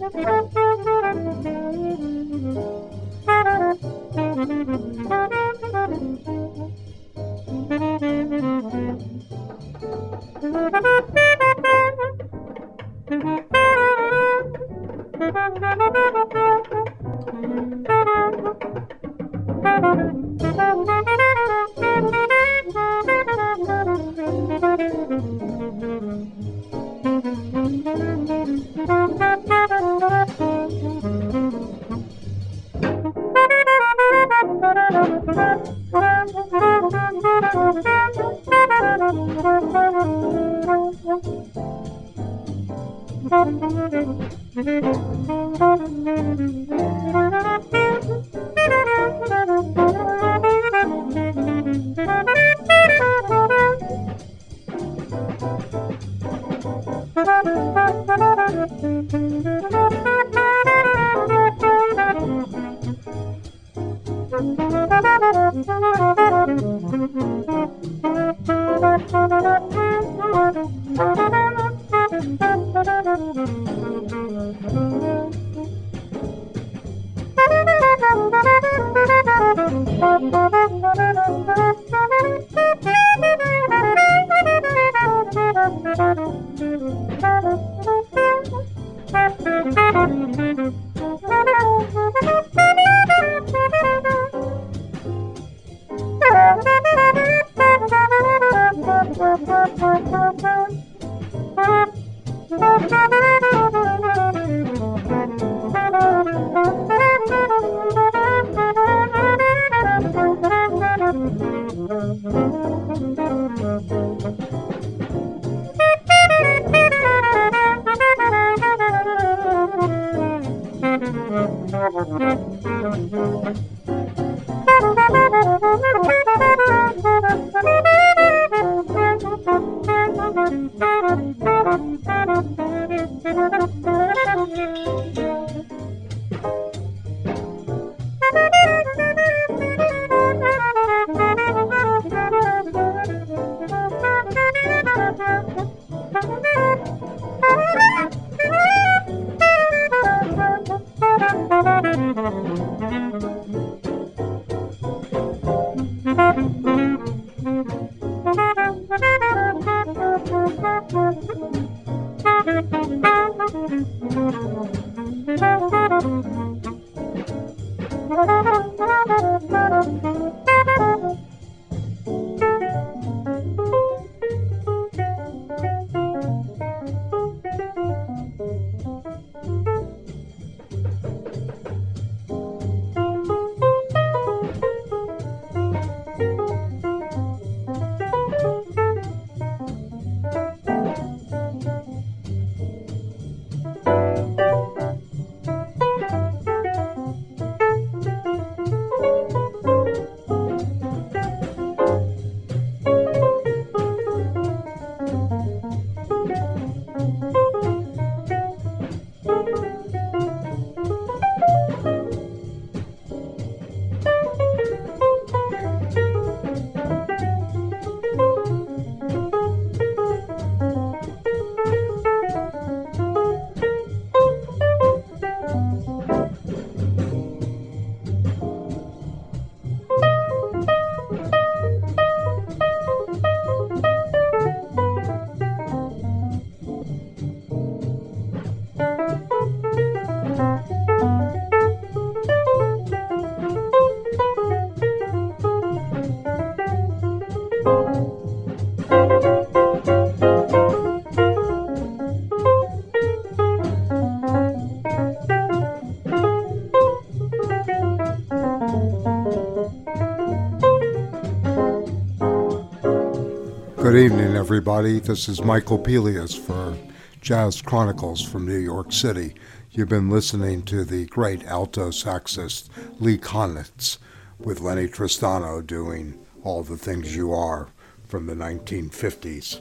Good evening, everybody. This is Michael Pelias for Jazz Chronicles from New York City. You've been listening to the great alto saxist Lee Konitz with Lenny Tristano doing All the Things You Are from the 1950s.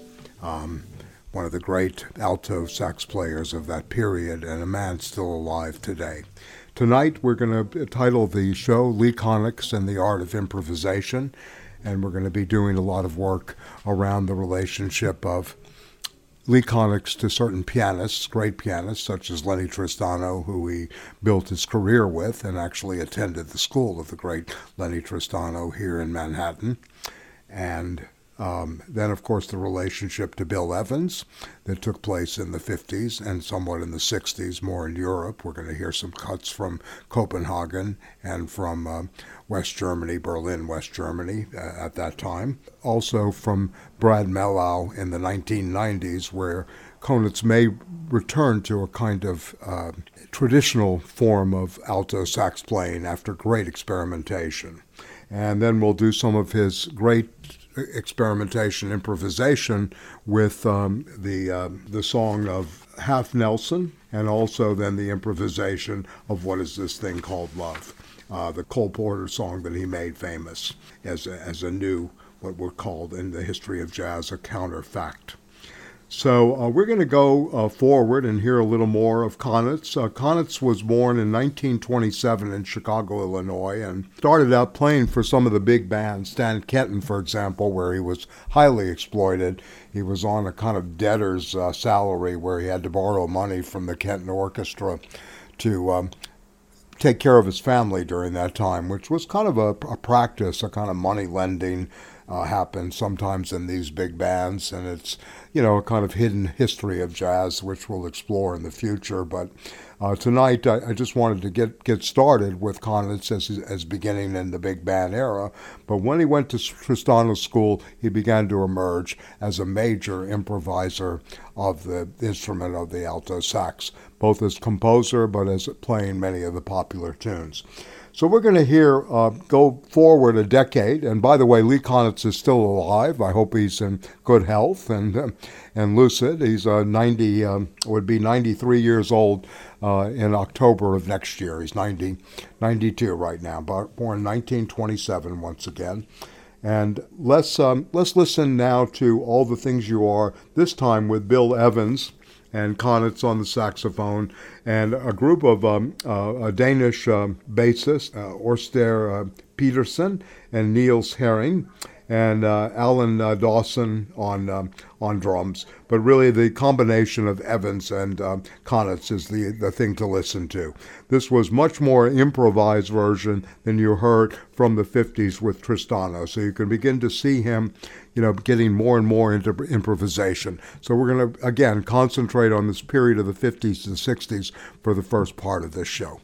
One of the great alto sax players of that period and a man still alive today. Tonight we're going to title the show Lee Konitz and the Art of Improvisation, and we're going to be doing a lot of work around the relationship of Lee Konitz to certain pianists, great pianists, such as Lennie Tristano, who he built his career with and actually attended the school of the great Lennie Tristano here in Manhattan. And then, of course, the relationship to Bill Evans that took place in the 50s and somewhat in the 60s, more in Europe. We're going to hear some cuts from Copenhagen and from West Germany, Berlin, West Germany at that time. Also from Brad Mehldau in the 1990s, where Konitz may return to a kind of traditional form of alto sax playing after great experimentation. And then we'll do some of his great experimentation, improvisation with the song of Half Nelson, and also then the improvisation of What Is This Thing Called Love, the Cole Porter song that he made famous as a new, what were called in the history of jazz, a counterfact. So we're going to go forward and hear a little more of Konitz. Konitz was born in 1927 in Chicago, Illinois, and started out playing for some of the big bands, Stan Kenton, for example, where he was highly exploited. He was on a kind of debtor's salary where he had to borrow money from the Kenton Orchestra to take care of his family during that time, which was kind of a practice, a kind of money lending happens sometimes in these big bands, and it's, you know, a kind of hidden history of jazz, which we'll explore in the future. But tonight, I just wanted to get started with Konitz as beginning in the big band era. But when he went to Tristano School, he began to emerge as a major improviser of the instrument of the alto sax, both as composer but as playing many of the popular tunes. So we're going to hear go forward a decade, and by the way, Lee Konitz is still alive. I hope he's in good health and lucid. He's 90, would be 93 years old in October of next year. He's 92 right now, born in 1927 once again. And let's listen now to All the Things You Are, this time with Bill Evans and Konitz on the saxophone, and a group of a Danish bassist, Orster Petersen and Niels Herring, and Alan Dawson on drums. But really the combination of Evans and Konitz is the thing to listen to. This was much more improvised version than you heard from the 50s with Tristano. So you can begin to see him, you know, getting more and more into improvisation. So we're going to, again, concentrate on this period of the 50s to the 60s for the first part of this show.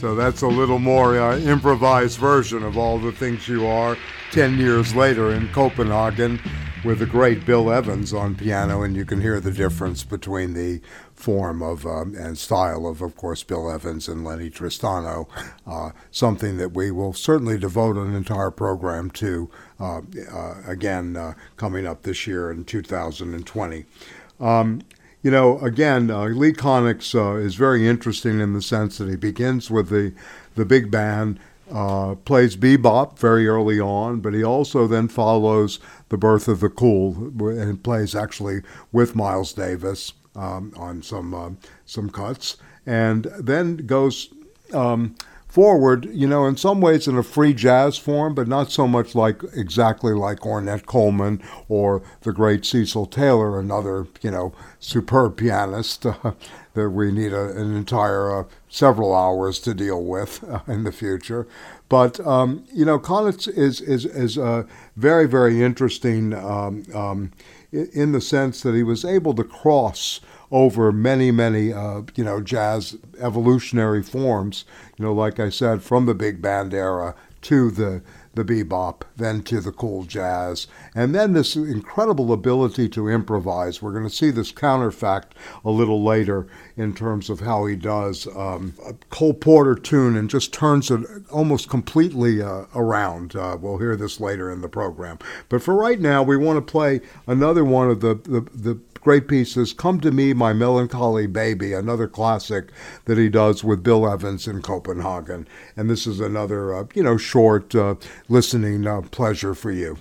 So that's a little more improvised version of All the Things You Are 10 years later in Copenhagen with the great Bill Evans on piano, and you can hear the difference between the form of and style of course, Bill Evans and Lenny Tristano, something that we will certainly devote an entire program to again coming up this year in 2020. Again, Lee Konitz is very interesting in the sense that he begins with the big band, plays bebop very early on, but he also then follows the birth of the cool and plays actually with Miles Davis on some cuts, and then goes forward, in some ways in a free jazz form, but not so much exactly like Ornette Coleman or the great Cecil Taylor, another, superb pianist that we need an entire several hours to deal with in the future. But, Konitz is very, very interesting in the sense that he was able to cross over many, jazz evolutionary forms, like I said, from the big band era to the bebop, then to the cool jazz, and then this incredible ability to improvise. We're going to see this counterfact a little later in terms of how he does a Cole Porter tune and just turns it almost completely around. We'll hear this later in the program. But for right now, we want to play another one of the great pieces, Come to Me, My Melancholy Baby, another classic that he does with Bill Evans in Copenhagen. And this is another, short listening pleasure for you.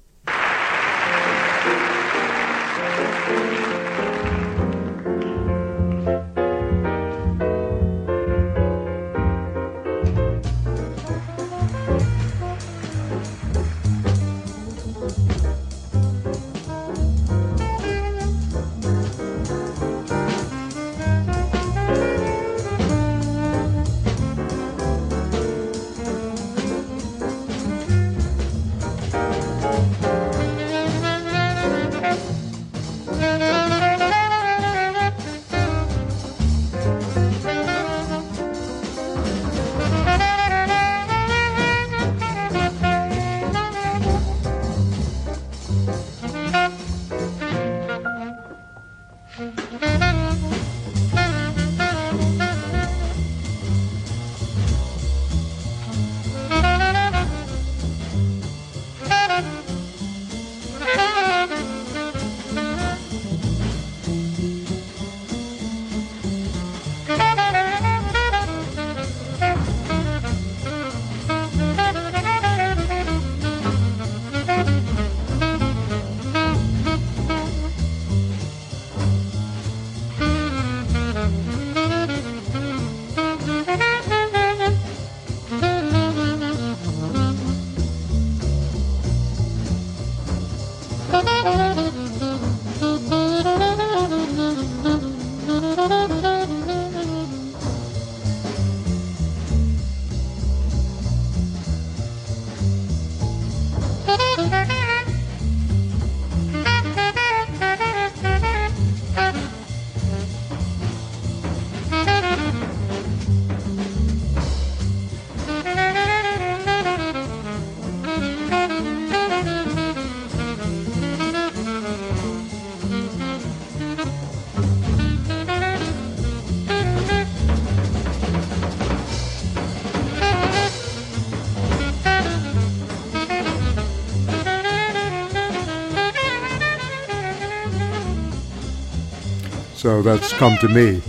So that's Come to Me,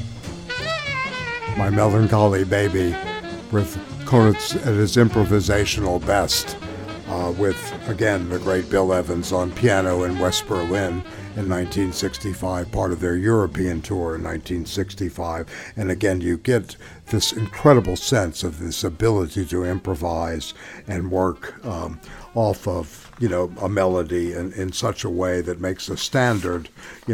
My Melancholy Baby, with Konitz at his improvisational best, with, again, the great Bill Evans on piano in West Berlin in 1965, part of their European tour in 1965. And again, you get this incredible sense of this ability to improvise and work off of, a melody in such a way that makes a standard,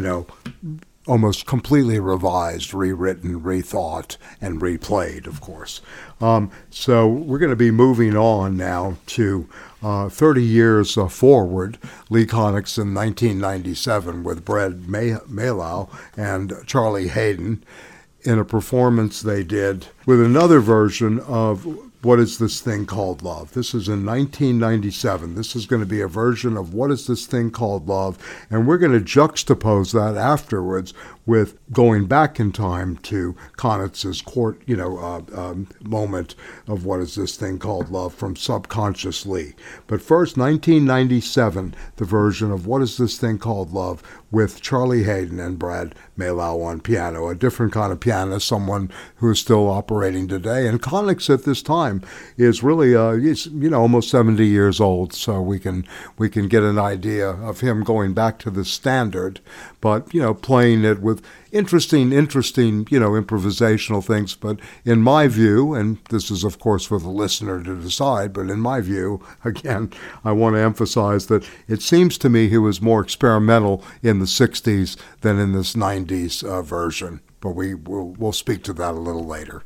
almost completely revised, rewritten, rethought, and replayed, of course. So we're going to be moving on now to 30 years forward, Lee Konitz in 1997 with Brad Mehldau and Charlie Haden. in a performance they did with another version of What Is This Thing Called Love. This is in 1997. This is going to be a version of What Is This Thing Called Love, and we're going to juxtapose that afterwards with going back in time to Konitz's court, moment of What Is This Thing Called Love from Subconsciously. But first, 1997, the version of What Is This Thing Called Love with Charlie Haden and Brad Mehldau on piano, a different kind of pianist, someone who is still operating today. And Konitz at this time is really, he's almost 70 years old, so we can get an idea of him going back to the standard, but playing it with interesting, improvisational things. But in my view, and this is of course for the listener to decide, but in my view, again, I want to emphasize that it seems to me he was more experimental in the 60s than in this 90s version. But we'll speak to that a little later.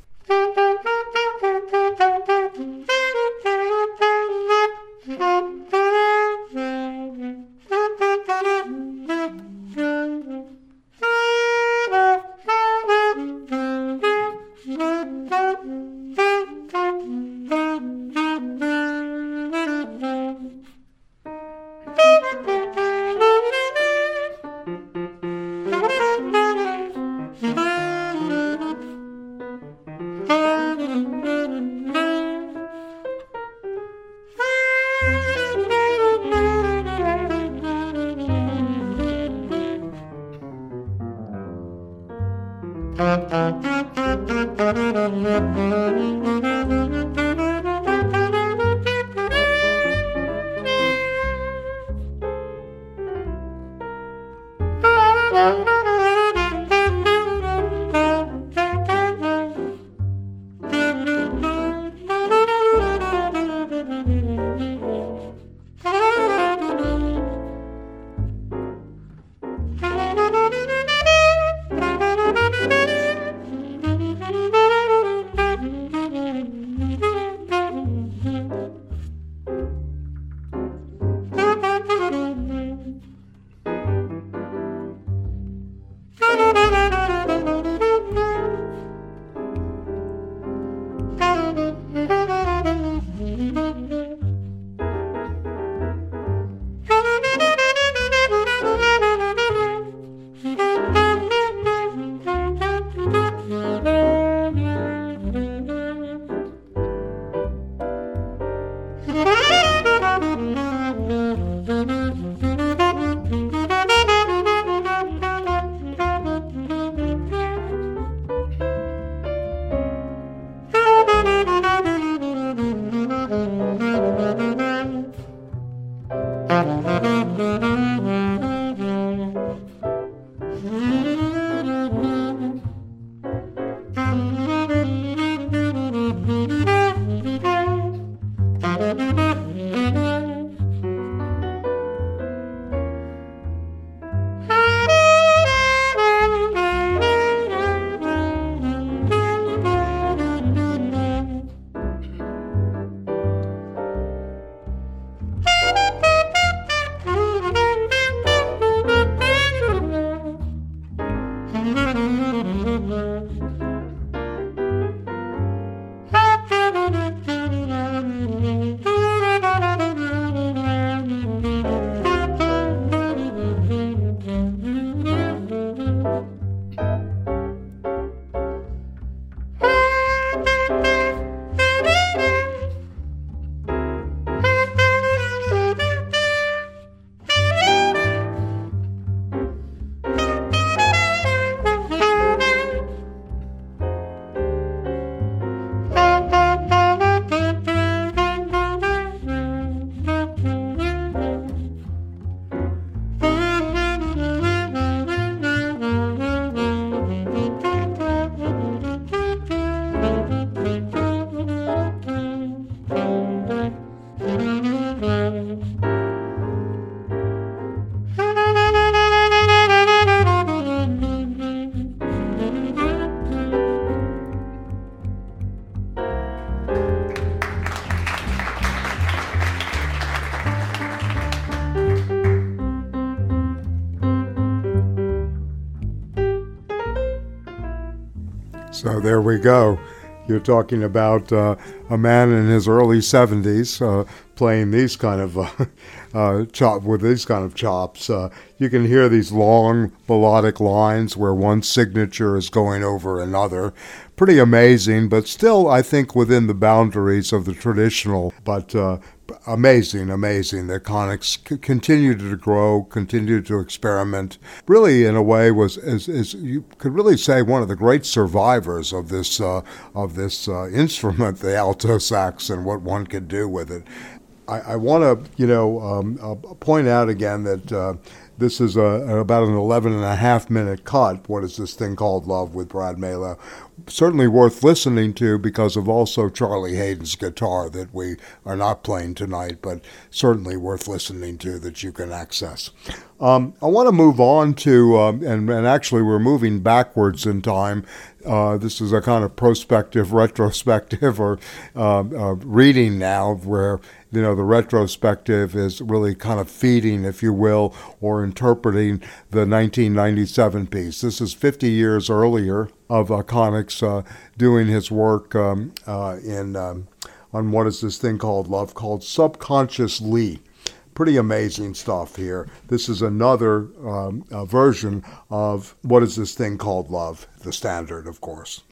So there we go. You're talking about a man in his early 70s playing these kind of with these kind of chops. You can hear these long melodic lines where one signature is going over another. Pretty amazing, but still, I think, within the boundaries of the traditional, but amazing that Conics continued to grow, continued to experiment. Really, in a way, is you could really say one of the great survivors of this instrument, the alto sax, and what one could do with it. I want to, point out again that this is about an 11.5-minute cut. What is this thing called Love with Brad Mehldau? Certainly worth listening to because of also Charlie Haden's guitar that we are not playing tonight, but certainly worth listening to that you can access. I want to move on to, and actually we're moving backwards in time. This is a kind of prospective, retrospective, or reading now where, the retrospective is really kind of feeding, if you will, or interpreting the 1997 piece. This is 50 years earlier of Conics doing his work on what is this thing called Love, called Subconsciously. Pretty amazing stuff here. This is another version of What Is This Thing Called Love, the standard, of course.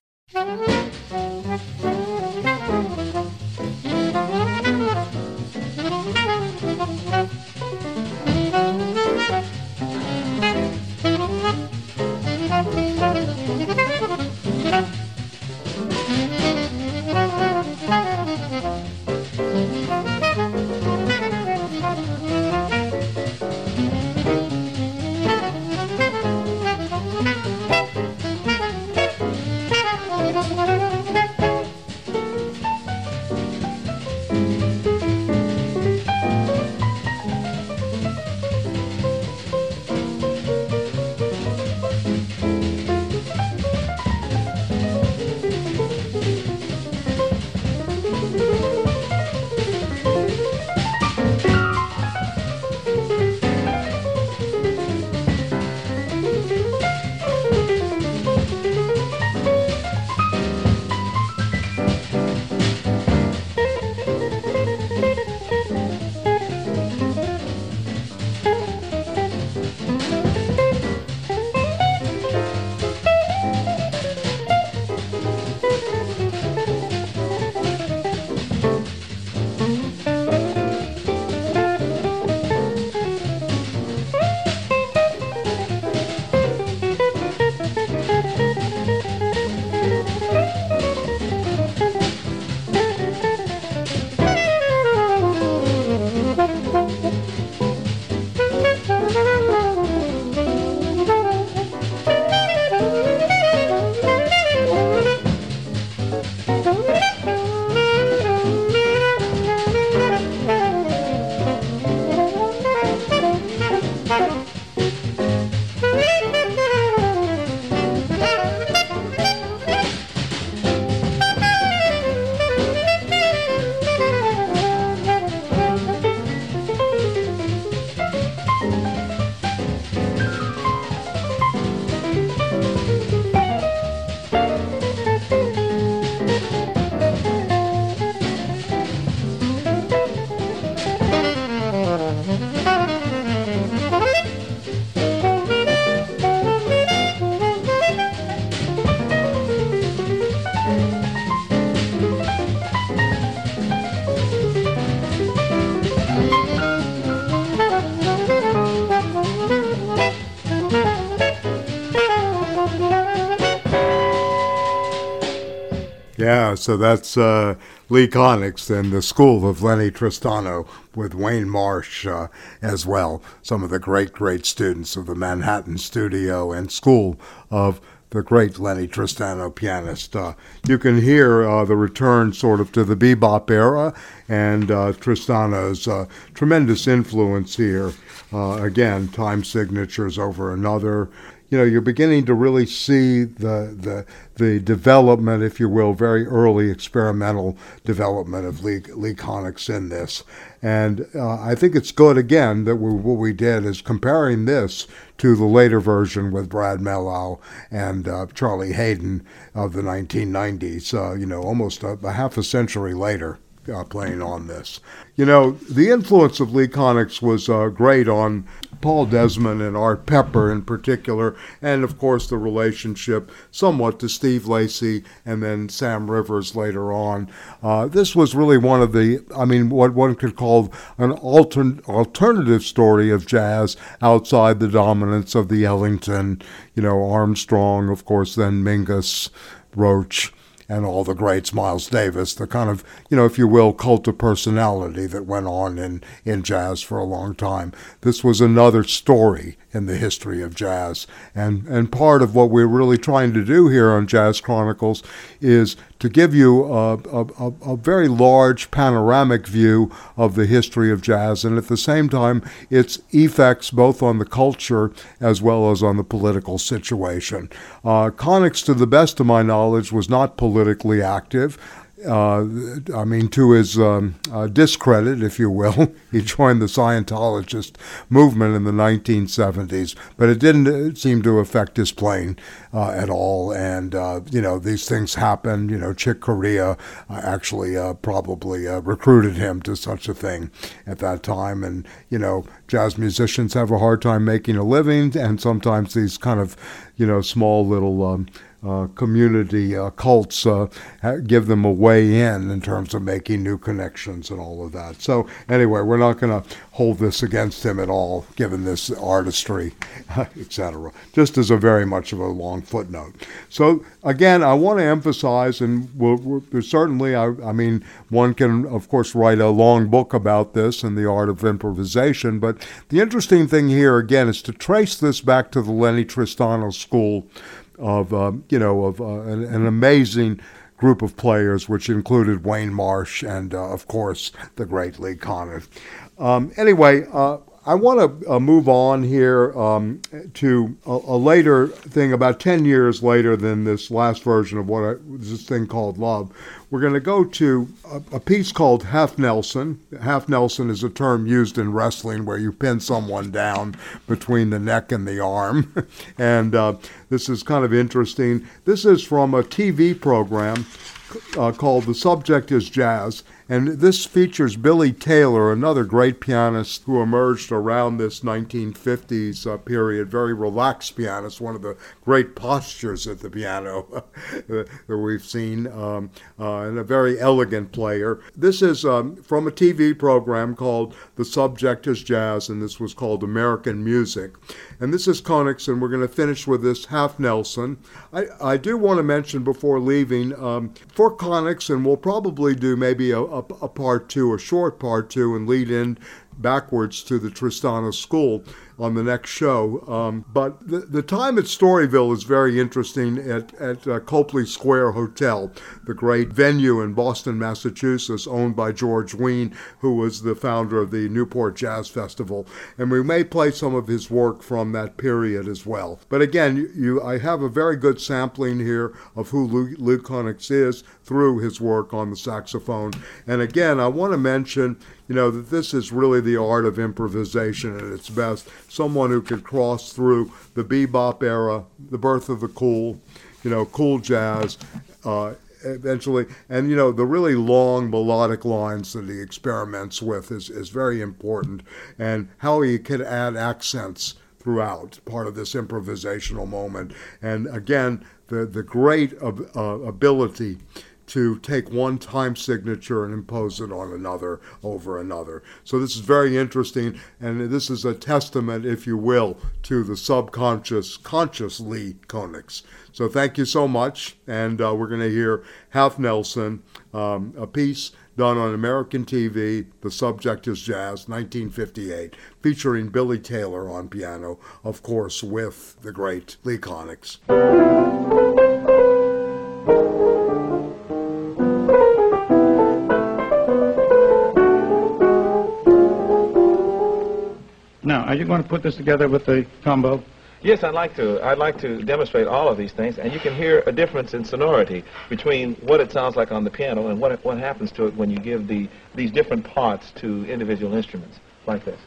Yeah, so that's Lee Konitz and the School of Lennie Tristano with Wayne Marsh as well. Some of the great students of the Manhattan Studio and School of the great Lennie Tristano pianist. You can hear the return sort of to the bebop era and Tristano's tremendous influence here. Again, time signatures over another. you're beginning to really see the development, if you will, very early experimental development of Lee Konitz in this. And I think it's good, again, that what we did is comparing this to the later version with Brad Mehldau and Charlie Haden of the 1990s, almost a half a century later. Playing on this. The influence of Lee Konitz was great on Paul Desmond and Art Pepper in particular, and of course the relationship somewhat to Steve Lacy and then Sam Rivers later on. This was really one of what one could call an alternative story of jazz outside the dominance of the Ellington, Armstrong, of course, then Mingus, Roach, and all the greats, Miles Davis, the kind of, if you will, cult of personality that went on in jazz for a long time. This was another story in the history of jazz. And part of what we're really trying to do here on Jazz Chronicles is to give you a very large panoramic view of the history of jazz, and at the same time, its effects both on the culture as well as on the political situation. Konitz, to the best of my knowledge, was not politically active. To his discredit, if you will, he joined the Scientologist movement in the 1970s, but it didn't seem to affect his playing at all. And, these things happen. Chick Corea actually probably recruited him to such a thing at that time. And, jazz musicians have a hard time making a living, and sometimes these kind of, small little community cults give them a way in terms of making new connections and all of that. So anyway, we're not going to hold this against him at all, given this artistry, etc. Just as a very much of a long footnote. So again, I want to emphasize, and certainly, one can, of course, write a long book about this and the art of improvisation, but the interesting thing here, again, is to trace this back to the Lenny Tristano school of an amazing group of players, which included Wayne Marsh and, of course, the great Lee Konitz. Anyway, I want to move on here to a later thing, about 10 years later than this last version of this thing called Love. We're going to go to a piece called Half Nelson. Half Nelson is a term used in wrestling where you pin someone down between the neck and the arm. And this is kind of interesting. This is from a TV program called The Subject is Jazz. And this features Billy Taylor, another great pianist who emerged around this 1950s period, very relaxed pianist, one of the great postures at the piano that we've seen, and a very elegant player. This is from a TV program called The Subject is Jazz, and this was called American Music. And this is Konitz, and we're going to finish with this Half Nelson. I do want to mention before leaving, for Konitz, and we'll probably do maybe a part two, a short part two, and lead in backwards to the Tristano School on the next show. But the time at Storyville is very interesting at Copley Square Hotel, the great venue in Boston, Massachusetts, owned by George Wein, who was the founder of the Newport Jazz Festival. And we may play some of his work from that period as well. But again, I have a very good sampling here of who Lee Konitz is through his work on the saxophone. And again, I want to mention, that this is really the art of improvisation at its best. Someone who could cross through the bebop era, the birth of the cool jazz, eventually, and the really long melodic lines that he experiments with is very important, and how he can add accents throughout, part of this improvisational moment. And again, the great ability to take one time signature and impose it on another over another. So this is very interesting, and this is a testament, if you will, to the conscious Lee Konitz. So thank you so much, and we're going to hear Half Nelson, a piece done on American TV. The Subject is Jazz, 1958, featuring Billy Taylor on piano, of course, with the great Lee Konitz. Now, are you going to put this together with the combo? Yes, I'd like to. I'd like to demonstrate all of these things, and you can hear a difference in sonority between what it sounds like on the piano and what happens to it when you give these different parts to individual instruments, like this.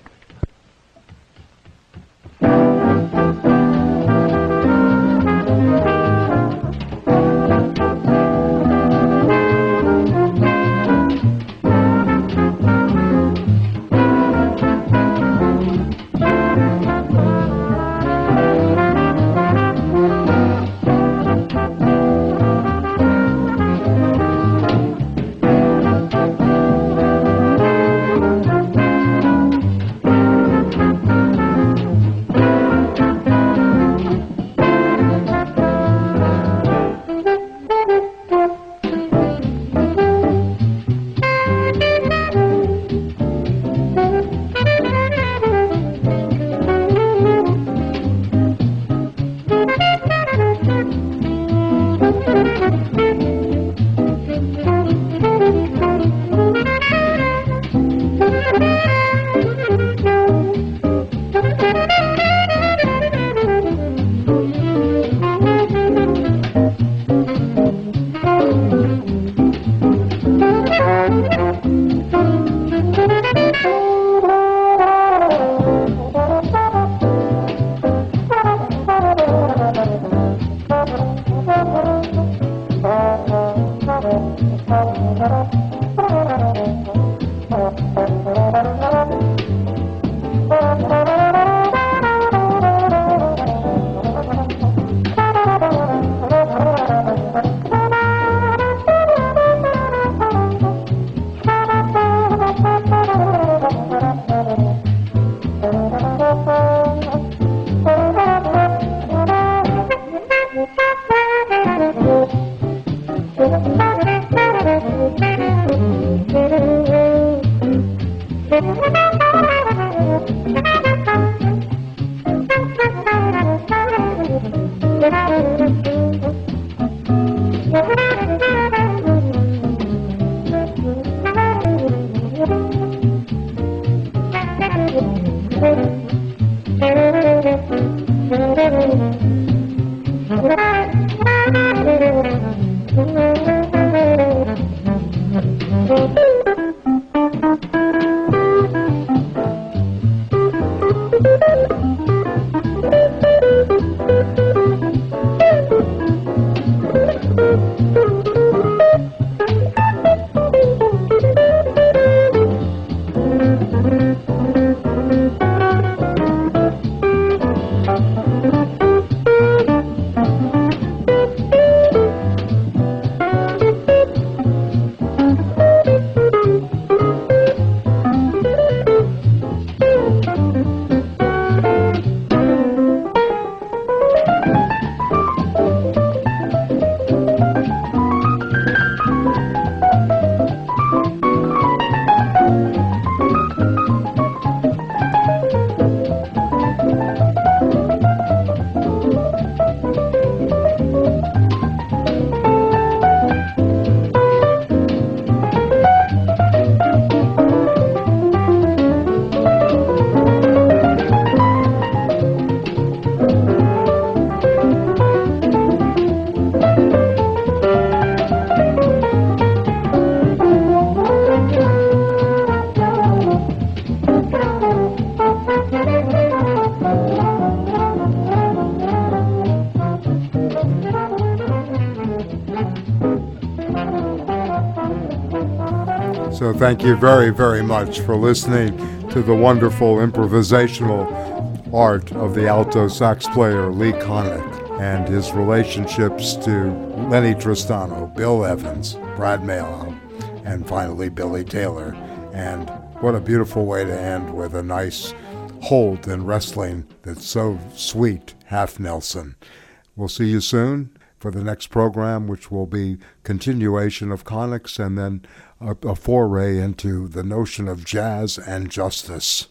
So thank you very, very much for listening to the wonderful improvisational art of the alto sax player Lee Konitz and his relationships to Lenny Tristano, Bill Evans, Brad Mailow, and finally Billy Taylor. And what a beautiful way to end with a nice hold in wrestling that's so sweet, Half Nelson. We'll see you soon for the next program, which will be continuation of Konitz and then a foray into the notion of jazz and justice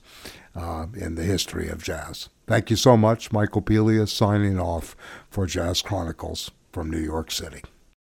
in the history of jazz. Thank you so much. Michael Pelias signing off for Jazz Chronicles from New York City.